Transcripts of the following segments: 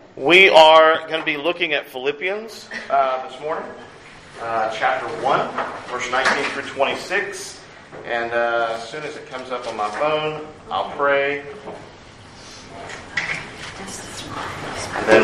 We are going to be looking at Philippians this morning, chapter 1, verse 19 through 26. And as soon as it comes up on my phone, I'll pray. And then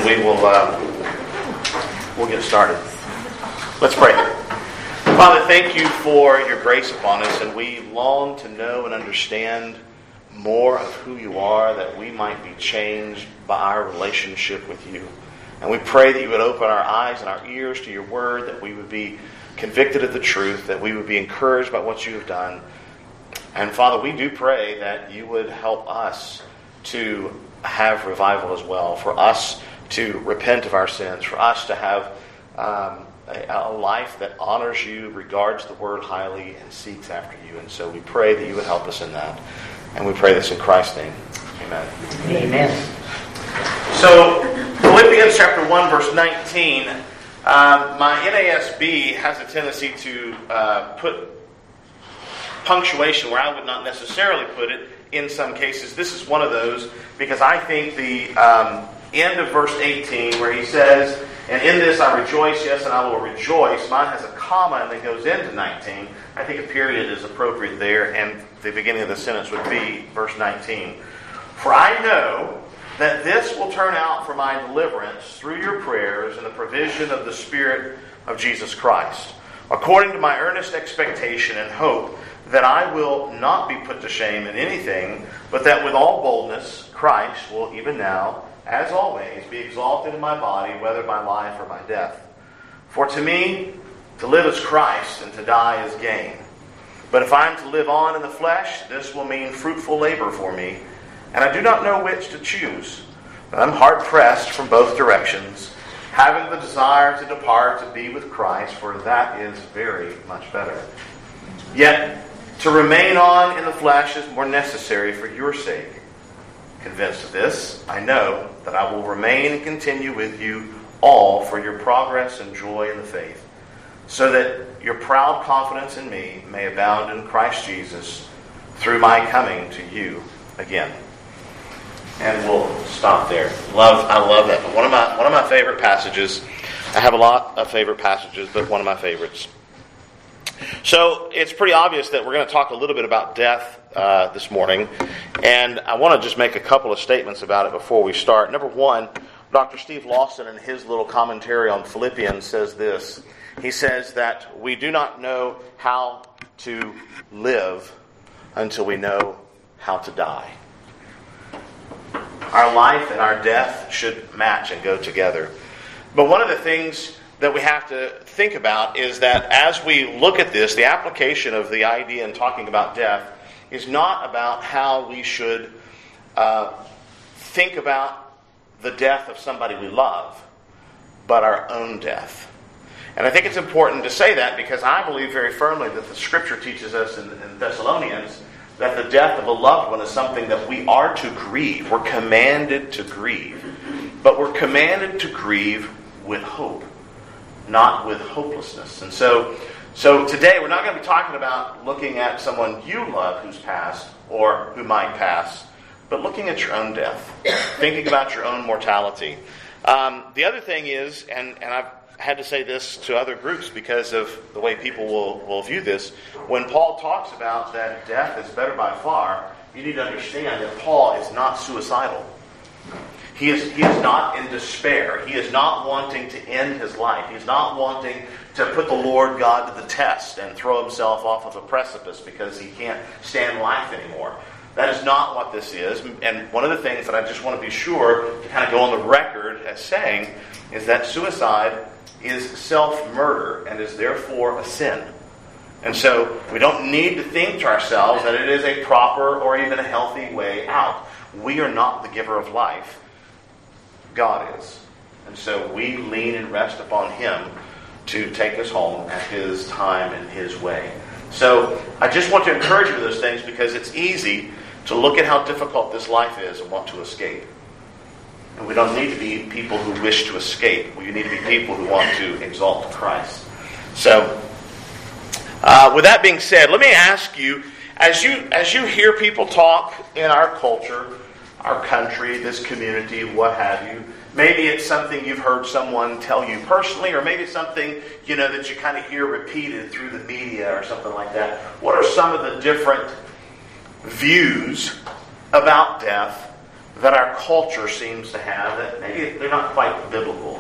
we'll get started. Let's pray. Father, thank you for your grace upon us, and we long to know and understand more of who you are, that we might be changed by our relationship with you. And we pray that you would open our eyes and our ears to your word, that we would be convicted of the truth, that we would be encouraged by what you have done. And Father, we do pray that you would help us to have revival as well, for us to repent of our sins, for us to have a life that honors you, regards the word highly, and seeks after you. And so we pray that you would help us in that. And we pray this in Christ's name. Amen. Amen. So, Philippians chapter 1, verse 19. My NASB has a tendency to put punctuation where I would not necessarily put it in some cases. This is one of those, because I think the end of verse 18, where he says, "And in this I rejoice, yes, and I will rejoice." Mine has a comma and then goes into 19. I think a period is appropriate there, and the beginning of the sentence would be verse 19. "For I know that this will turn out for my deliverance through your prayers and the provision of the Spirit of Jesus Christ, according to my earnest expectation and hope that I will not be put to shame in anything, but that with all boldness Christ will even now, as always, be exalted in my body, whether by life or by death. For to me, to live is Christ, and to die is gain. But if I am to live on in the flesh, this will mean fruitful labor for me, and I do not know which to choose. But I'm hard-pressed from both directions, having the desire to depart to be with Christ, for that is very much better. Yet to remain on in the flesh is more necessary for your sake. Convinced of this, I know that I will remain and continue with you all for your progress and joy in the faith, so that your proud confidence in me may abound in Christ Jesus through my coming to you again." And we'll stop there. I love that. One of my favorite passages. I have a lot of favorite passages, but one of my favorites. So it's pretty obvious that we're going to talk a little bit about death this morning, and I want to just make a couple of statements about it before we start. Number one, Dr. Steve Lawson, in his little commentary on Philippians, says this. He says that we do not know how to live until we know how to die. Our life and our death should match and go together. But one of the things that we have to think about is that as we look at this, the application of the idea in talking about death is not about how we should think about the death of somebody we love, but our own death. And I think it's important to say that, because I believe very firmly that the Scripture teaches us in Thessalonians that the death of a loved one is something that we are to grieve. We're commanded to grieve. But we're commanded to grieve with hope, not with hopelessness. And so today we're not going to be talking about looking at someone you love who's passed or who might pass, but looking at your own death, thinking about your own mortality. The other thing is, and I've had to say this to other groups because of the way people will view this, when Paul talks about that death is better by far, you need to understand that Paul is not suicidal. He is not in despair. He is not wanting to end his life. He's not wanting to put the Lord God to the test and throw himself off of a precipice because he can't stand life anymore. That is not what this is. And one of the things that I just want to be sure to kind of go on the record as saying is that suicide is self-murder and is therefore a sin. And so we don't need to think to ourselves that it is a proper or even a healthy way out. We are not the giver of life. God is. And so we lean and rest upon Him to take us home at His time and His way. So I just want to encourage you with those things, because it's easy to look at how difficult this life is and want to escape. And we don't need to be people who wish to escape. We need to be people who want to exalt Christ. So, with that being said, let me ask you, as you hear people talk in our culture, our country, this community, what have you. Maybe it's something you've heard someone tell you personally, or maybe it's something, that you kind of hear repeated through the media or something like that. What are some of the different views about death that our culture seems to have that maybe they're not quite biblical?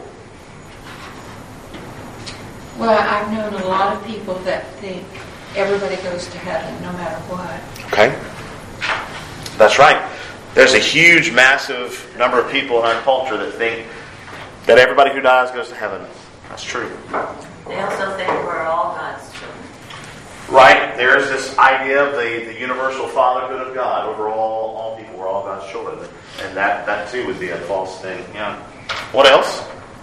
Well, I've known a lot of people that think everybody goes to heaven no matter what. Okay. That's right. There's a huge, massive number of people in our culture that think that everybody who dies goes to heaven. That's true. They also think we're all God's children. Right. There's this idea of the universal fatherhood of God over all people. We're all God's children. And that too would be a false thing. Yeah. What else?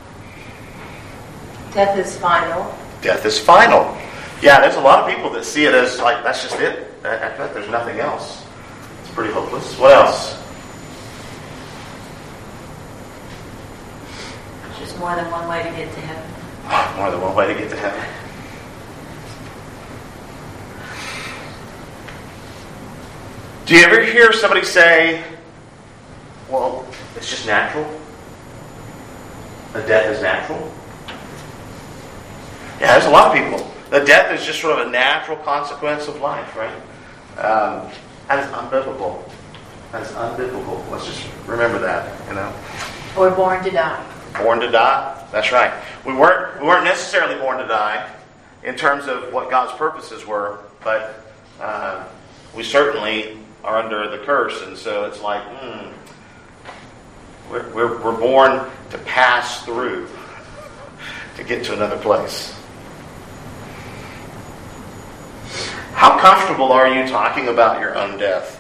Death is final. Death is final. Yeah, there's a lot of people that see it as like, that's just it. After that, there's nothing else. It's pretty hopeless. What else? There's just more than one way to get to heaven. More than one way to get to heaven. Do you ever hear somebody say, well, it's just natural? A death is natural? Yeah, there's a lot of people. The death is just sort of a natural consequence of life, right? And it's unbiblical. That's unbiblical. Let's just remember that, We're born to die. Born to die? That's right. We weren't necessarily born to die in terms of what God's purposes were, but we certainly are under the curse, and so it's like, we're born to pass through, to get to another place. How comfortable are you talking about your own death?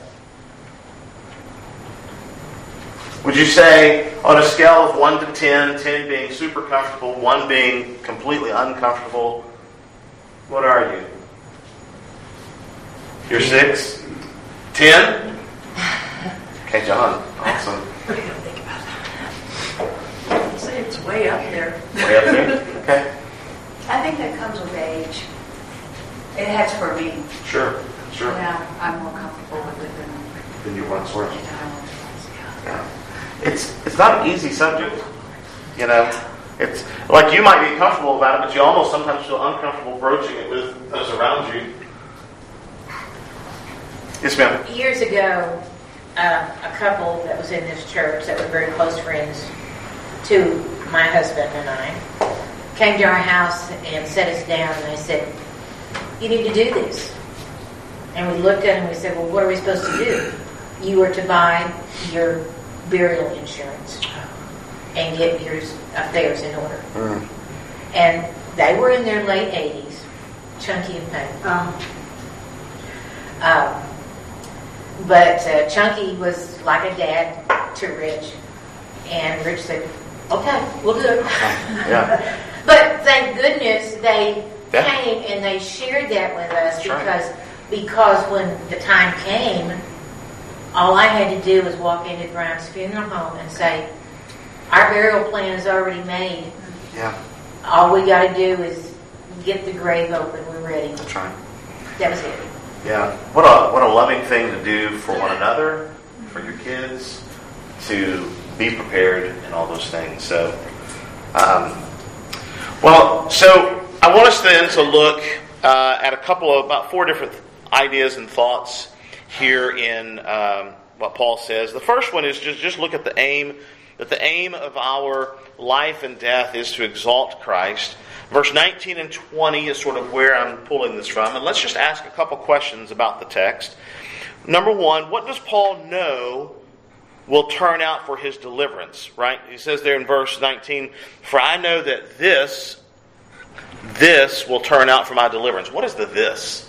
Would you say, on a scale of 1 to 10, 10 being super comfortable, 1 being completely uncomfortable, what are you? You're 6? 10? Okay, John. Awesome. What do you think about that? I'd say it's way up there. Way up there? Okay. I think that comes with age. It has for me. Sure. Yeah, I'm more comfortable with it Than you once were. than I was. Yeah. It's not an easy subject. It's like you might be comfortable about it, but you almost sometimes feel uncomfortable broaching it with those around you. Yes, ma'am. Years ago, a couple that was in this church that were very close friends to my husband and I came to our house and set us down, and they said, "You need to do this." And we looked at him and we said, "Well, what are we supposed to do?" "You are to buy your burial insurance and get your affairs in order." And they were in their late 80s, Chunky and Payne. But Chunky was like a dad to Rich, and Rich said, "Okay, we'll do it." Yeah. But thank goodness they came and they shared that with us, because when the time came, all I had to do was walk into Brian's funeral home and say, "Our burial plan is already made. Yeah. All we got to do is get the grave open. We're ready." That's right. That was it. Yeah. What a loving thing to do for one another, for your kids, to be prepared and all those things. So, so I want us then to look at about 4 different ideas and thoughts here in what Paul says. The first one is just look at the aim, that the aim of our life and death is to exalt Christ. Verse 19 and 20 is sort of where I'm pulling this from. And let's just ask a couple questions about the text. Number 1, what does Paul know will turn out for his deliverance? Right? He says there in verse 19, "For I know that this will turn out for my deliverance." What is the this?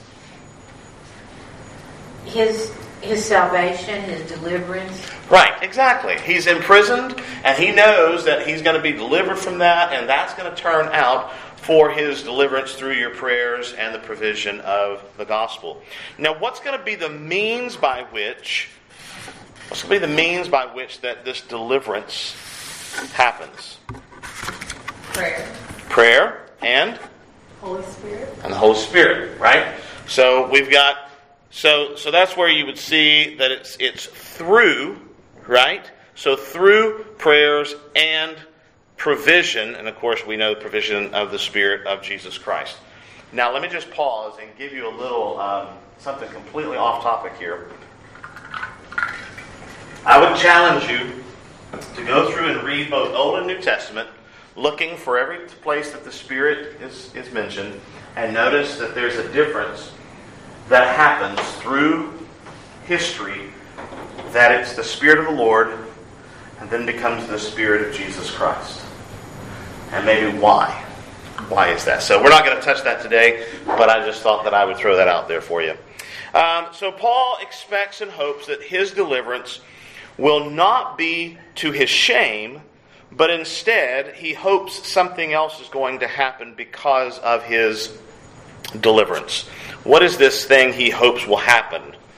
His salvation, his deliverance. Right, exactly. He's imprisoned, and he knows that he's going to be delivered from that, and that's going to turn out for his deliverance through your prayers and the provision of the gospel. Now, what's going to be the means by which that this deliverance happens? Prayer and Holy Spirit. And the Holy Spirit, right? So we've got so that's where you would see that it's through right? So through prayers and provision, and of course we know the provision of the Spirit of Jesus Christ. Now let me just pause and give you a little something completely off topic here. I would challenge you to go through and read both Old and New Testament, looking for every place that the Spirit is mentioned, and notice that there's a difference that happens through history, that it's the Spirit of the Lord and then becomes the Spirit of Jesus Christ. And maybe why. Why is that? So we're not going to touch that today, but I just thought that I would throw that out there for you. So Paul expects and hopes that his deliverance will not be to his shame, but instead he hopes something else is going to happen because of his deliverance. What is this thing he hopes will happen?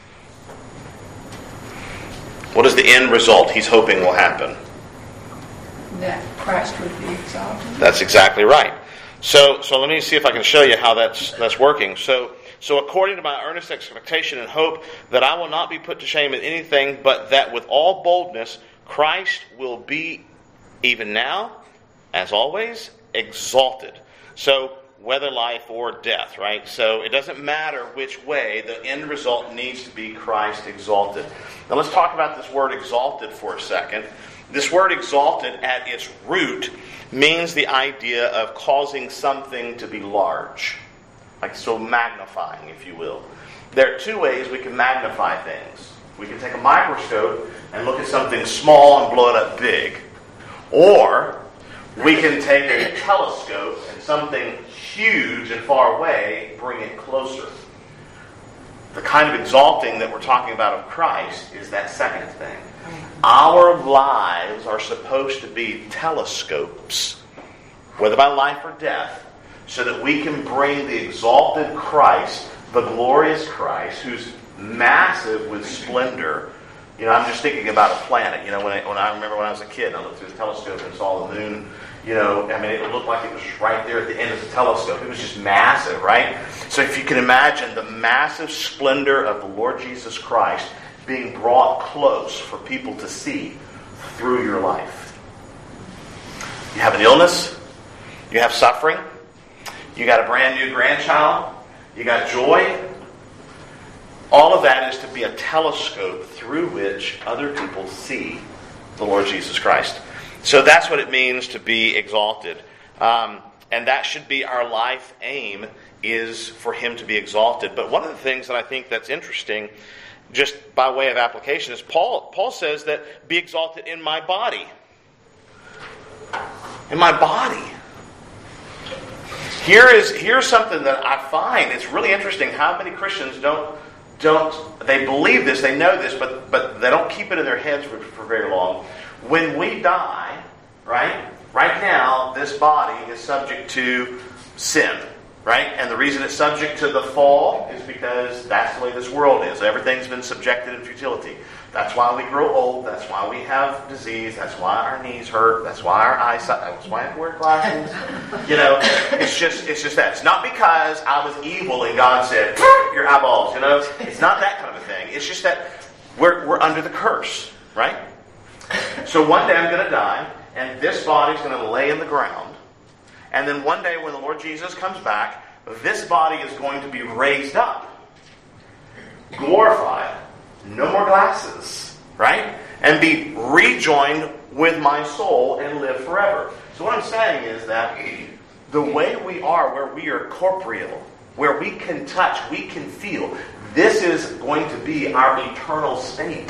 What is the end result he's hoping will happen? That Christ would be exalted. That's exactly right. So let me see if I can show you how that's working. So according to my earnest expectation and hope that I will not be put to shame in anything, but that with all boldness Christ will be even now, as always, exalted. So whether life or death, right? So it doesn't matter which way, the end result needs to be Christ exalted. Now let's talk about this word exalted for a second. This word exalted at its root means the idea of causing something to be large. Like so magnifying, if you will. There are two ways we can magnify things. We can take a microscope and look at something small and blow it up big. Or we can take a telescope and something huge and far away, bring it closer. The kind of exalting that we're talking about of Christ is that second thing. Our lives are supposed to be telescopes, whether by life or death, so that we can bring the exalted Christ, the glorious Christ, who's massive with splendor. I'm just thinking about a planet. When I remember when I was a kid, I looked through the telescope and saw the moon. It looked like it was right there at the end of the telescope. It was just massive, right? So if you can imagine the massive splendor of the Lord Jesus Christ being brought close for people to see through your life. You have an illness. You have suffering. You got a brand new grandchild. You got joy. All of that is to be a telescope through which other people see the Lord Jesus Christ. So that's what it means to be exalted. And that should be our life aim, is for Him to be exalted. But one of the things that I think that's interesting, just by way of application, is Paul says that be exalted in my body. In my body. Here's something that I find it's really interesting how many Christians don't they believe this, they know this, but they don't keep it in their heads for very long. When we die, right now, this body is subject to sin, right? And the reason it's subject to the fall is because that's the way this world is. Everything's been subjected in futility. That's why we grow old. That's why we have disease. That's why our knees hurt. That's why our eyesight. That's why I have to wear glasses. It's just that. It's not because I was evil and God said, your eyeballs. It's not that kind of a thing. It's just that we're under the curse, right? So one day I'm going to die, and this body's going to lay in the ground. And then one day when the Lord Jesus comes back, this body is going to be raised up, glorified. No more glasses, right? And be rejoined with my soul and live forever. So what I'm saying is that the way we are, where we are corporeal, where we can touch, we can feel, this is going to be our eternal state.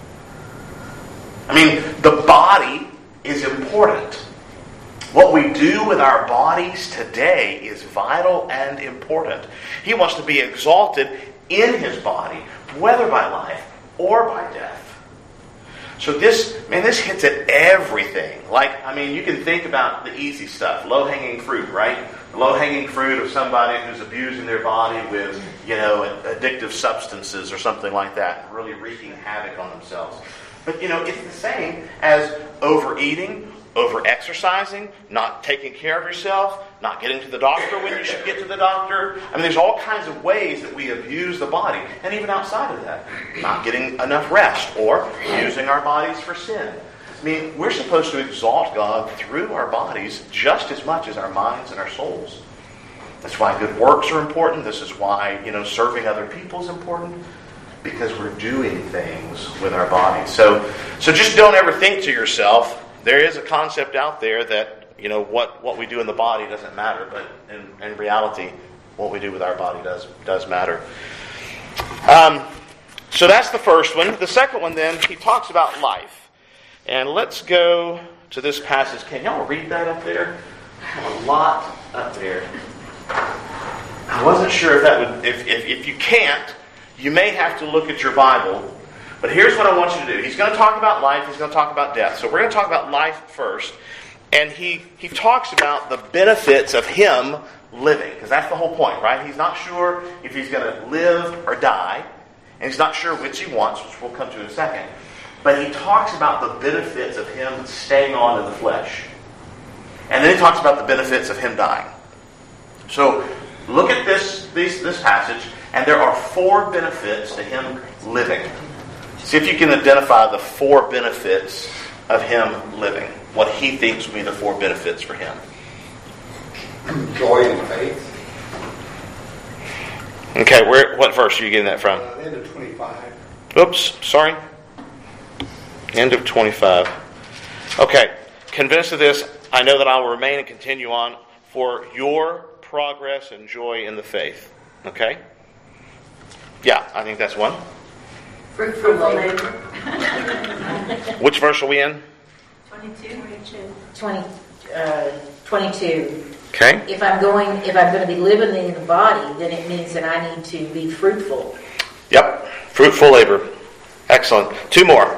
The body is important. What we do with our bodies today is vital and important. He wants to be exalted in His body, whether by life or by death. So this hits at everything. You can think about the easy stuff, low-hanging fruit, right? Low-hanging fruit of somebody who's abusing their body with, addictive substances or something like that, really wreaking havoc on themselves. But, it's the same as overeating, over-exercising, not taking care of yourself, not getting to the doctor when you should get to the doctor. I mean, there's all kinds of ways that we abuse the body. And even outside of that, not getting enough rest or using our bodies for sin. I mean, we're supposed to exalt God through our bodies just as much as our minds and our souls. That's why good works are important. This is why, serving other people is important. Because we're doing things with our bodies. So just don't ever think to yourself, there is a concept out there that, what we do in the body doesn't matter. But in reality, what we do with our body does matter. So that's the first one. The second one then, he talks about life. And let's go to this passage. Can y'all read that up there? I have a lot up there. I wasn't sure if that would... If you can't, you may have to look at your Bible. But here's what I want you to do. He's going to talk about life. He's going to talk about death. So we're going to talk about life first. And he talks about the benefits of him living. Because that's the whole point, right? He's not sure if he's going to live or die. And he's not sure which he wants, which we'll come to in a second. But he talks about the benefits of him staying on in the flesh. And then he talks about the benefits of him dying. So look at this passage, and there are 4 benefits to him living. See if you can identify the 4 benefits of him living. What he thinks will be the 4 benefits for him. Joy and faith. Okay, what verse are you getting that from? End of 25. Oops, sorry. End of 25. Okay, convinced of this, I know that I will remain and continue on for your progress and joy in the faith. Okay? Yeah, I think that's one. Fruitful labor. Which verse are we in? 22. Okay. If I'm going to be living in the body, then it means that I need to be fruitful. Yep. Fruitful labor. Excellent. 2 more.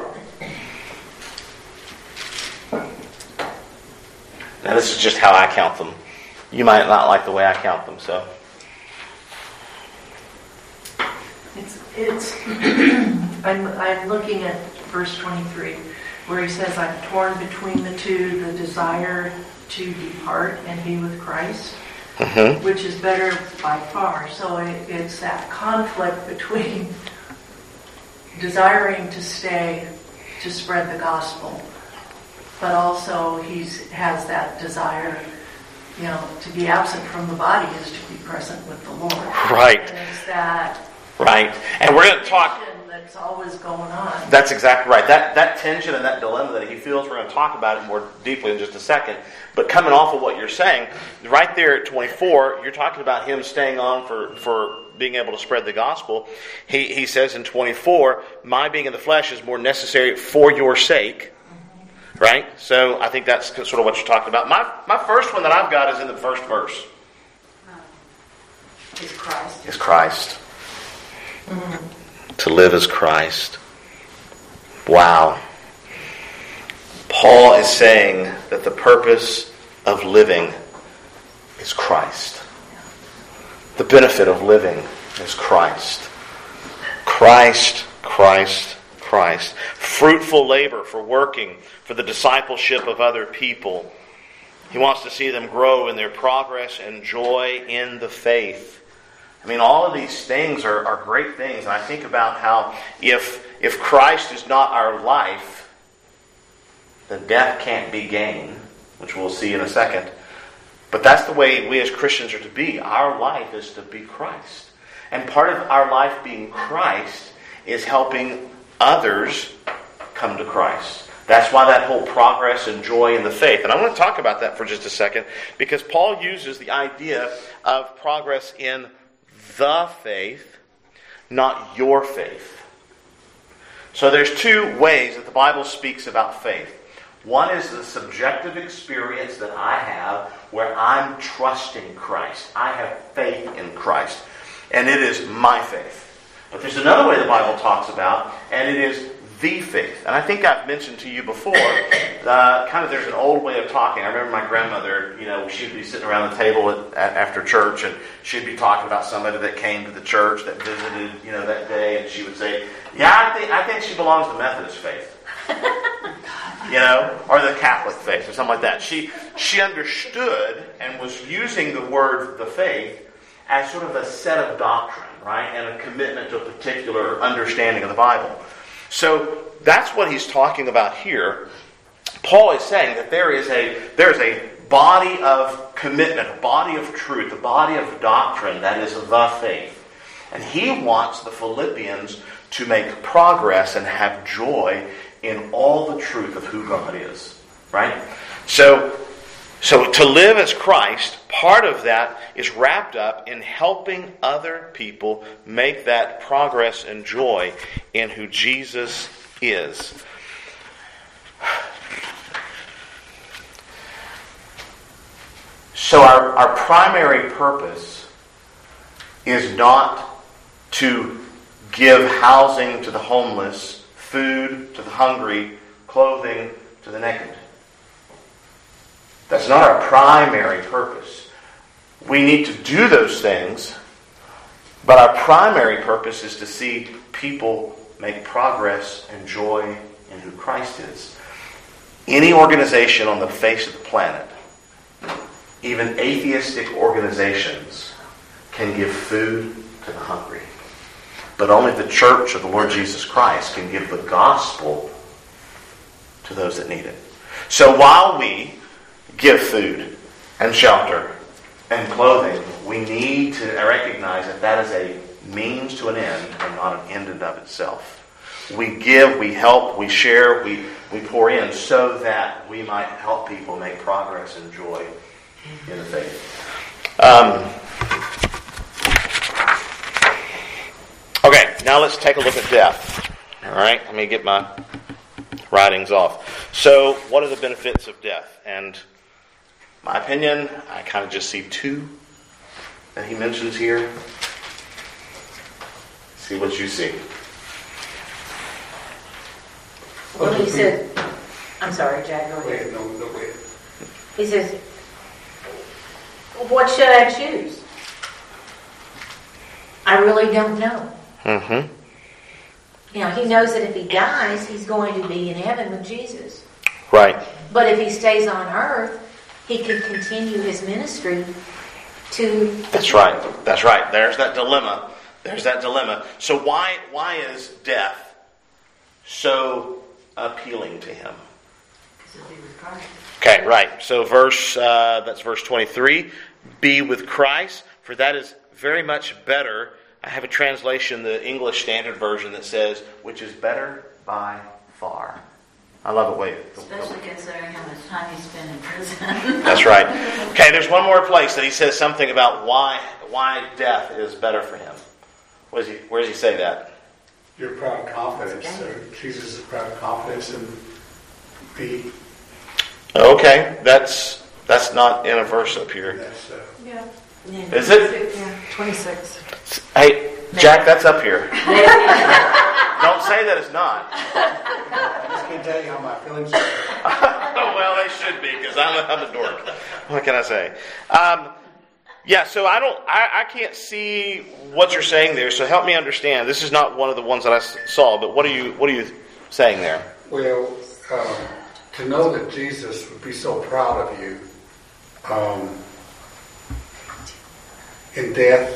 Now this is just how I count them. You might not like the way I count them, so. It's I'm looking at verse 23 where he says, I'm torn between the two, the desire to depart and be with Christ, which is better by far. So it's that conflict between desiring to stay to spread the gospel, but also he has that desire, to be absent from the body is to be present with the Lord. Right. And it's that right. And we're going to talk. That's always going on. That's exactly right. That tension and that dilemma that he feels, we're going to talk about it more deeply in just a second. But coming off of what you're saying, right there at 24, you're talking about him staying on for being able to spread the gospel. He says in 24, my being in the flesh is more necessary for your sake. Right? So I think that's sort of what you're talking about. My first one that I've got is in the first verse. Is Christ. Is Christ. To live as Christ. Wow. Paul is saying that the purpose of living is Christ. The benefit of living is Christ. Christ, Christ, Christ. Fruitful labor for working for the discipleship of other people. He wants to see them grow in their progress and joy in the faith. I mean, all of these things are great things. And I think about how if Christ is not our life, then death can't be gain, which we'll see in a second. But that's the way we as Christians are to be. Our life is to be Christ. And part of our life being Christ is helping others come to Christ. That's why that whole progress and joy in the faith. And I want to talk about that for just a second, because Paul uses the idea of progress in the faith, not your faith. So there's 2 ways that the Bible speaks about faith. One is the subjective experience that I have where I'm trusting Christ. I have faith in Christ. And it is my faith. But there's another way the Bible talks about, and it is the faith. And I think I've mentioned to you before, there's an old way of talking. I remember my grandmother, she'd be sitting around the table after church, and she'd be talking about somebody that came to the church, that visited, that day, and she would say, yeah, I think she belongs to the Methodist faith. or the Catholic faith, or something like that. She understood and was using the word the faith as sort of a set of doctrine, right, and a commitment to a particular understanding of the Bible. So that's what he's talking about here. Paul is saying that there is a body of commitment, a body of truth, a body of doctrine that is the faith. And he wants the Philippians to make progress and have joy in all the truth of who God is. Right? So to live as Christ, part of that is wrapped up in helping other people make that progress and joy in who Jesus is. So our primary purpose is not to give housing to the homeless, food to the hungry, clothing to the naked. That's not our primary purpose. We need to do those things, but our primary purpose is to see people make progress and joy in who Christ is. Any organization on the face of the planet, even atheistic organizations, can give food to the hungry. But only the church of the Lord Jesus Christ can give the gospel to those that need it. So while we give food and shelter and clothing, we need to recognize that that is a means to an end and not an end in of itself. We give, we help, we share, we pour in so that we might help people make progress and joy in the faith. Okay, now let's take a look at death. All right, let me get my writings off. So, what are the benefits of death? And my opinion, I kind of just see two that he mentions here. See what you see. Well, he said, I'm sorry, Jack, go ahead. No, wait. He says, what should I choose? I really don't know. Mm-hmm. He knows that if he dies, he's going to be in heaven with Jesus. Right. But if he stays on earth, he can continue his ministry to... That's right. That's right. There's that dilemma. So why is death so appealing to him? Okay, right. So that's verse 23. Be with Christ, for that is very much better. I have a translation, the English Standard Version, that says, which is better by far. I love it. Especially considering how much time he spent in prison. That's right. Okay, there's one more place that he says something about why death is better for him. Where does he say that? Your proud confidence. Jesus' proud confidence in me. Okay, that's not in a verse up here. That's, Yeah. Is it? Yeah, 26. Hey, Jack, that's up here. Don't say that it's not. I just can't tell you how my feelings are. Well, they should be, because I'm a dork. What can I say? So I can't see what you're saying there. So help me understand. This is not one of the ones that I saw, but what are you saying there? Well, to know that Jesus would be so proud of you in death,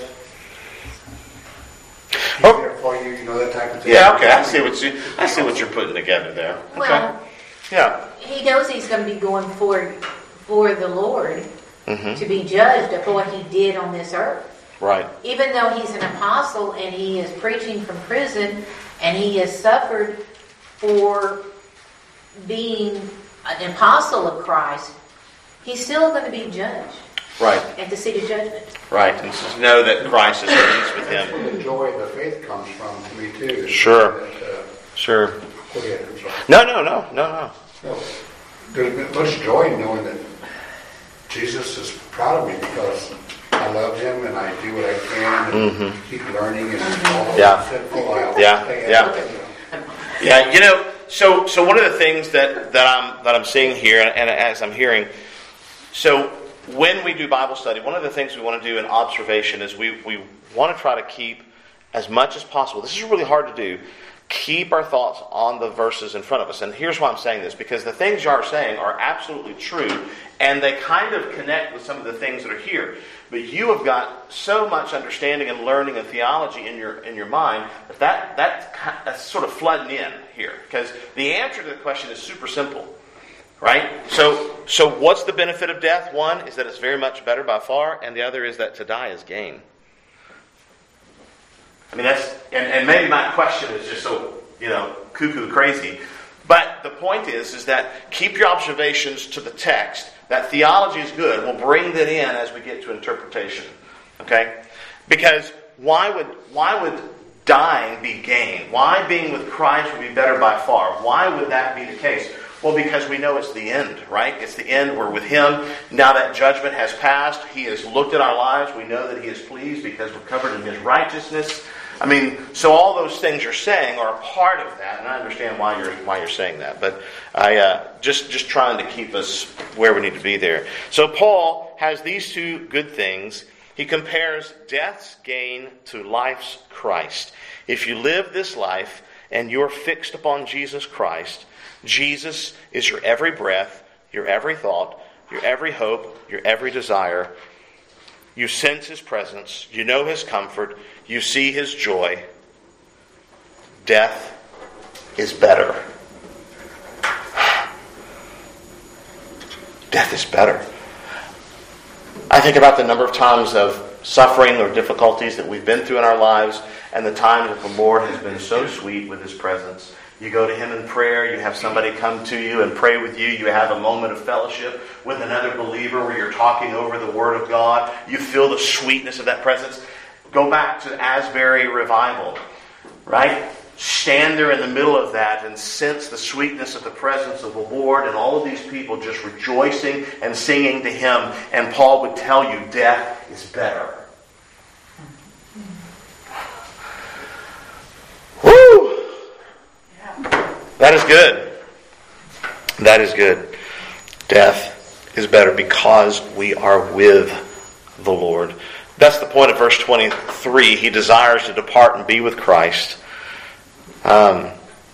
he's there for you, that type of thing. Yeah, okay, I see what you're putting together there. Okay. Well, yeah. he knows he's going to be going for the Lord Mm-hmm. to be judged of what he did on this earth. Right. Even though he's an apostle and he is preaching from prison and he has suffered for being an apostle of Christ, he's still going to be judged. Right. At the seat of judgment. Right. And just know that Christ is pleased with That's him. where the joy of the faith comes from to me too. Sure. That, Sure. go ahead, I'm sorry. No. No, there's much joy in knowing that Jesus is proud of me because I love him and I do what I can and keep learning and all Yeah. sinful. I'll Yeah. stay Yeah. at it, Yeah, so one of the things that I'm seeing here, and as I'm hearing, so when we do Bible study, one of the things we want to do in observation is we want to try to keep as much as possible. This is really hard to do, keep our thoughts on the verses in front of us. And here's why I'm saying this, because the things you are saying are absolutely true, and they kind of connect with some of the things that are here. But you have got so much understanding and learning and theology in your mind that's sort of flooding in here. Because the answer to the question is super simple, right? So what's the benefit of death? One is that it's very much better by far, and the other is that to die is gain. I mean, that's, and maybe my question is just so, cuckoo crazy. But the point is that keep your observations to the text. That theology is good. We'll bring that in as we get to interpretation. Okay? Because why would dying be gain? Why being with Christ would be better by far? Why would that be the case? Well, because we know it's the end, right? It's the end. We're with Him. Now that judgment has passed, He has looked at our lives. We know that He is pleased because we're covered in His righteousness. I mean, so all those things you're saying are a part of that, and I understand why you're saying that. But I just trying to keep us where we need to be there. So Paul has these two good things. He compares death's gain to life's Christ. If you live this life and you're fixed upon Jesus Christ, Jesus is your every breath, your every thought, your every hope, your every desire. You sense His presence. You know His comfort. You see His joy. Death is better. Death is better. I think about the number of times of suffering or difficulties that we've been through in our lives, and the times that the Lord has been so sweet with His presence. You go to Him in prayer, you have somebody come to you and pray with you, you have a moment of fellowship with another believer where you're talking over the Word of God, you feel the sweetness of that presence. Go back to Asbury Revival, right? Stand there in the middle of that and sense the sweetness of the presence of the Lord and all of these people just rejoicing and singing to Him. And Paul would tell you, death is better. Woo! That is good. That is good. Death is better because we are with the Lord. That's the point of verse 23. He desires to depart and be with Christ. A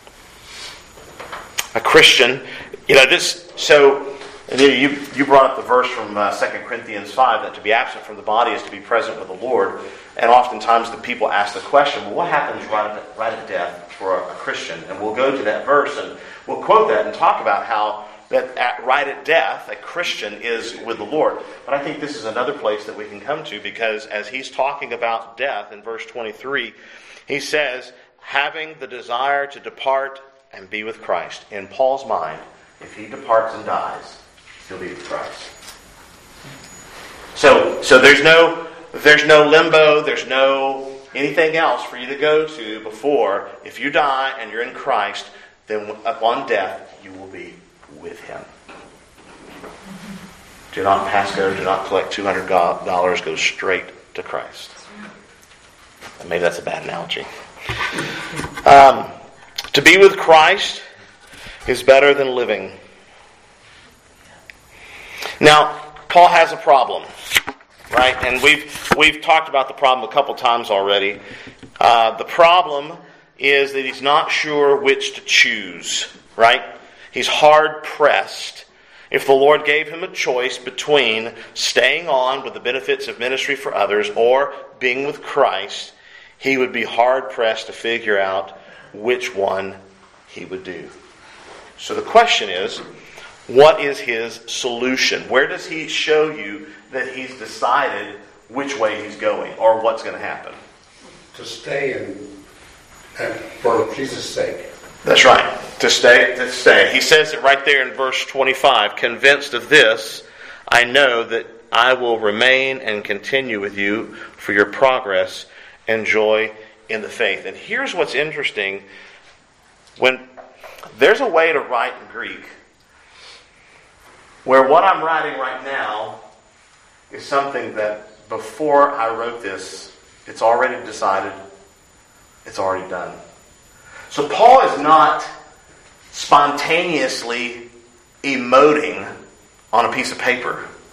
Christian, you brought up the verse from 2 Corinthians 5 that to be absent from the body is to be present with the Lord. And oftentimes the people ask the question, well, what happens right at death for a Christian? And we'll go to that verse and we'll quote that and talk about how that right at death, a Christian is with the Lord. But I think this is another place that we can come to, because as he's talking about death in verse 23, he says, having the desire to depart and be with Christ. In Paul's mind, if he departs and dies, he'll be with Christ. So there's no limbo, there's no anything else for you to go to before. If you die and you're in Christ, then upon death, you will be with Him. Do not pass go, do not collect $200, go straight to Christ. And maybe that's a bad analogy. To be with Christ is better than living. Now, Paul has a problem, right? And we've talked about the problem a couple times already. The problem is that he's not sure which to choose, right? He's hard pressed. If the Lord gave him a choice between staying on with the benefits of ministry for others or being with Christ, he would be hard pressed to figure out which one he would do. So the question is, what is his solution? Where does he show you that he's decided which way he's going or what's going to happen? To stay and for Jesus' sake. That's right. To stay. He says it right there in verse 25. Convinced of this, I know that I will remain and continue with you for your progress and joy in the faith. And here's what's interesting. When there's a way to write in Greek where what I'm writing right now is something that before I wrote this, it's already decided, it's already done. So Paul is not spontaneously emoting on a piece of paper.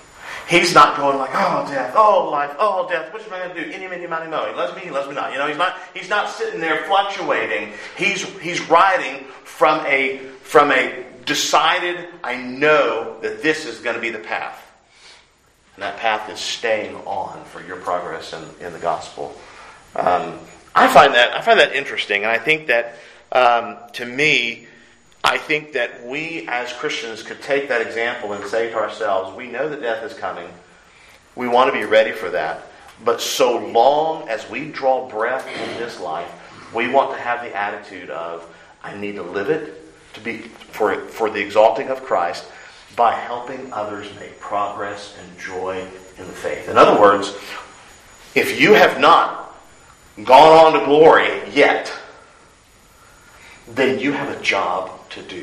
He's not going like, oh, death, oh, life, oh, death, what am I going to do? Any, many, money, mo. He loves me, not. He's not sitting there fluctuating. He's riding from a decided, I know that this is going to be the path. And that path is staying on for your progress in the gospel. I find that interesting, and I think that to me, I think that we as Christians could take that example and say to ourselves, we know that death is coming. We want to be ready for that. But so long as we draw breath in this life, we want to have the attitude of, I need to live it to be for the exalting of Christ by helping others make progress and joy in the faith. In other words, if you have not gone on to glory yet, then you have a job to do.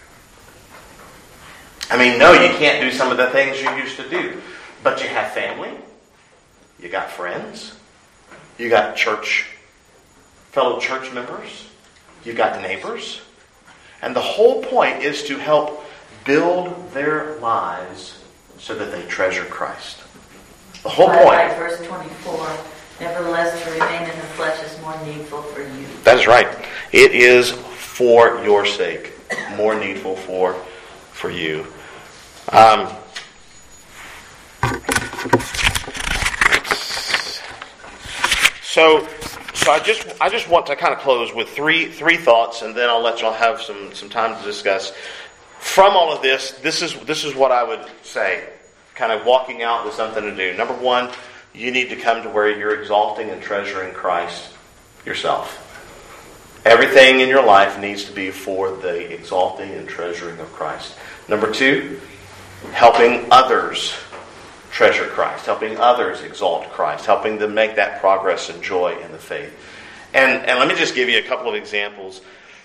I mean, no, you can't do some of the things you used to do. But you have family. You got friends. You got fellow church members. You got neighbors. And the whole point is to help build their lives so that they treasure Christ. The whole point. Like verse 24, nevertheless to remain in the flesh is more needful for you. That is right. It is for your sake, more needful for you. So I just want to kind of close with three thoughts, and then I'll let y'all have some time to discuss. From all of this is what I would say, kind of walking out with something to do. Number one, you need to come to where you're exalting and treasuring Christ yourself. Everything in your life needs to be for the exalting and treasuring of Christ. Number two, helping others treasure Christ, helping others exalt Christ, helping them make that progress and joy in the faith. And let me just give you a couple of examples.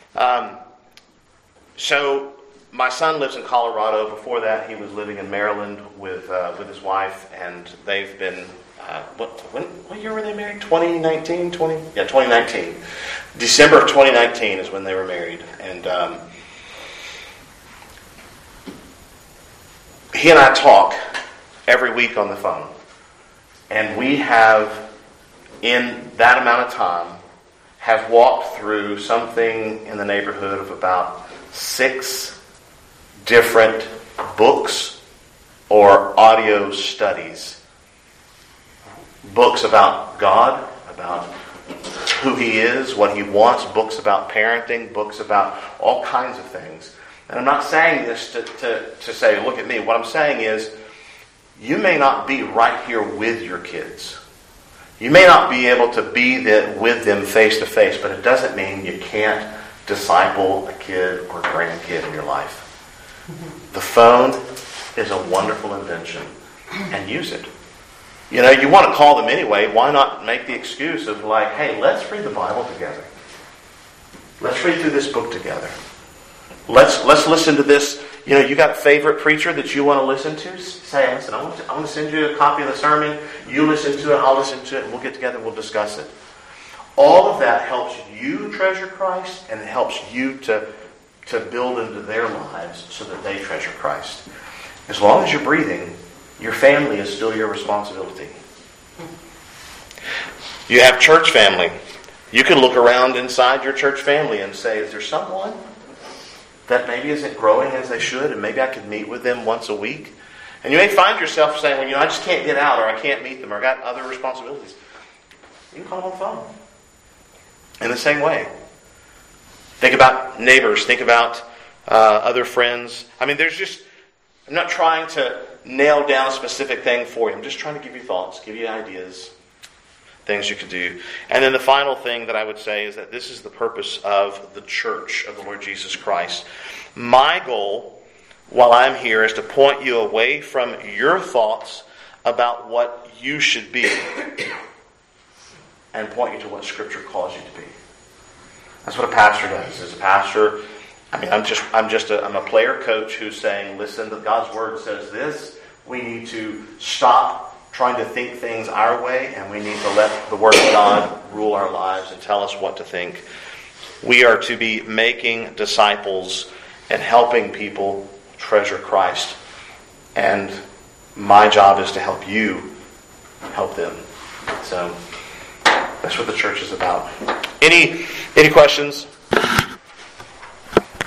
So my son lives in Colorado. Before that, he was living in Maryland with his wife, and they've been, what year were they married? 2019? 2019. December of 2019 is when they were married. And he and I talk every week on the phone. And we have, in that amount of time, have walked through something in the neighborhood of about 6 different books or audio studies. Books about God, about who He is, what He wants, books about parenting, books about all kinds of things. And I'm not saying this to say, look at me. What I'm saying is, you may not be right here with your kids. You may not be able to be with them face to face, but it doesn't mean you can't disciple a kid or a grandkid in your life. The phone is a wonderful invention, and use it. You know, you want to call them anyway. Why not make the excuse of like, hey, let's read the Bible together. Let's read through this book together. Let's listen to this. You know, you got a favorite preacher that you want to listen to? Say, listen, I want to send you a copy of the sermon. You listen to it, I'll listen to it, and we'll get together and we'll discuss it. All of that helps you treasure Christ, and it helps you to build into their lives so that they treasure Christ. As long as you're breathing, your family is still your responsibility. You have church family. You can look around inside your church family and say, is there someone that maybe isn't growing as they should, and maybe I could meet with them once a week? And you may find yourself saying, well, I just can't get out, or I can't meet them, or I got other responsibilities. You can call them on the phone. In the same way. Think about neighbors. Think about other friends. I mean, I'm not trying to nail down a specific thing for you. I'm just trying to give you thoughts, give you ideas, things you could do. And then the final thing that I would say is that this is the purpose of the church of the Lord Jesus Christ. My goal, while I'm here, is to point you away from your thoughts about what you should be and point you to what Scripture calls you to be. That's what a pastor does. As a pastor, I mean, I'm a player coach who's saying, listen, God's Word says this. We need to stop trying to think things our way, and we need to let the Word of God rule our lives and tell us what to think. We are to be making disciples and helping people treasure Christ. And my job is to help you help them. So that's what the church is about. Any questions?